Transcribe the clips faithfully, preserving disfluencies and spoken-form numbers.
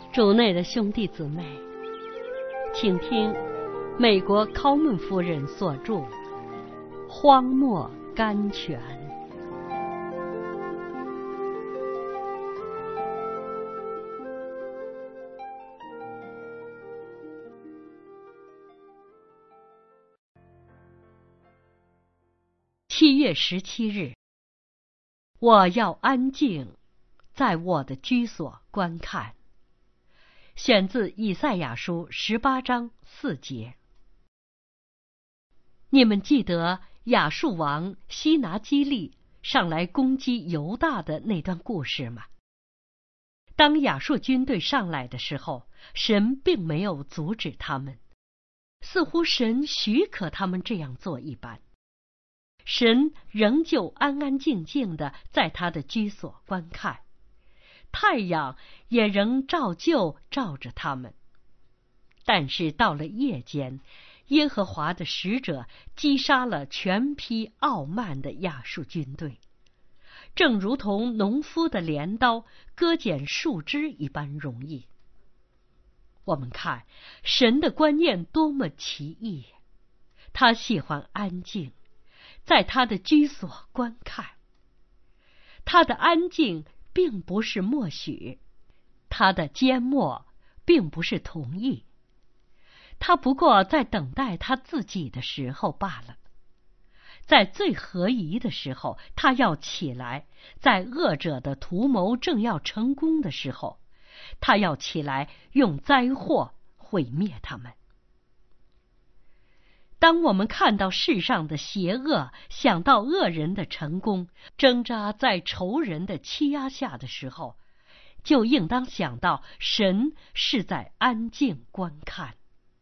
主内的兄弟姊妹，请听美国考门夫人所著《荒漠甘泉》。七月十七日，我要安静，在我的居所观看。选自以赛亚书十八章四节。你们记得亚述王西拿基立上来攻击犹大的那段故事吗？当亚述军队上来的时候，神并没有阻止他们，似乎神许可他们这样做一般。神仍旧安安静静地在他的居所观看，太阳也仍照旧照着他们。但是到了夜间，耶和华的使者击杀了全批傲慢的亚述军队，正如同农夫的镰刀割剪树枝一般容易。我们看神的观念多么奇异，他喜欢安静，在他的居所观看。他的安静并不是默许，他的缄默并不是同意，他不过在等待他自己的时候罢了。在最合宜的时候，他要起来；在恶者的图谋正要成功的时候，他要起来，用灾祸毁灭他们。当我们看到世上的邪恶，想到恶人的成功，挣扎在仇人的欺压下的时候，就应当想到神是在安静观看。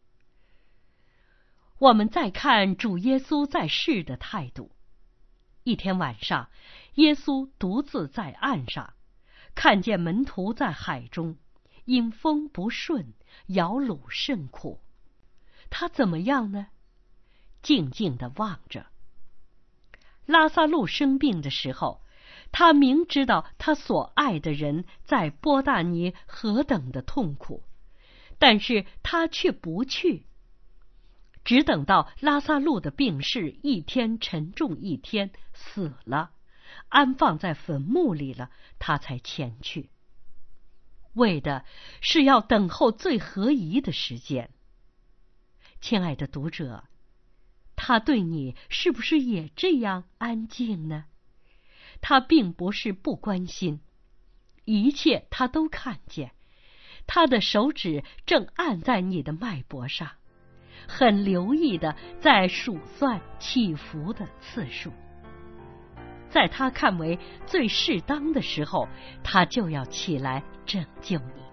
我们再看主耶稣在世的态度。一天晚上，耶稣独自在岸上，看见门徒在海中，因风不顺，摇橹甚苦。他怎么样呢？静静地望着。拉撒路生病的时候，他明知道他所爱的人在波大尼何等的痛苦，但是他却不去，只等到拉撒路的病势一天沉重一天，死了，安放在坟墓里了，他才前去，为的是要等候最合宜的时间。亲爱的读者，他对你是不是也这样安静呢？他并不是不关心，一切他都看见，他的手指正按在你的脉搏上，很留意的在数算起伏的次数。在他看为最适当的时候，他就要起来拯救你。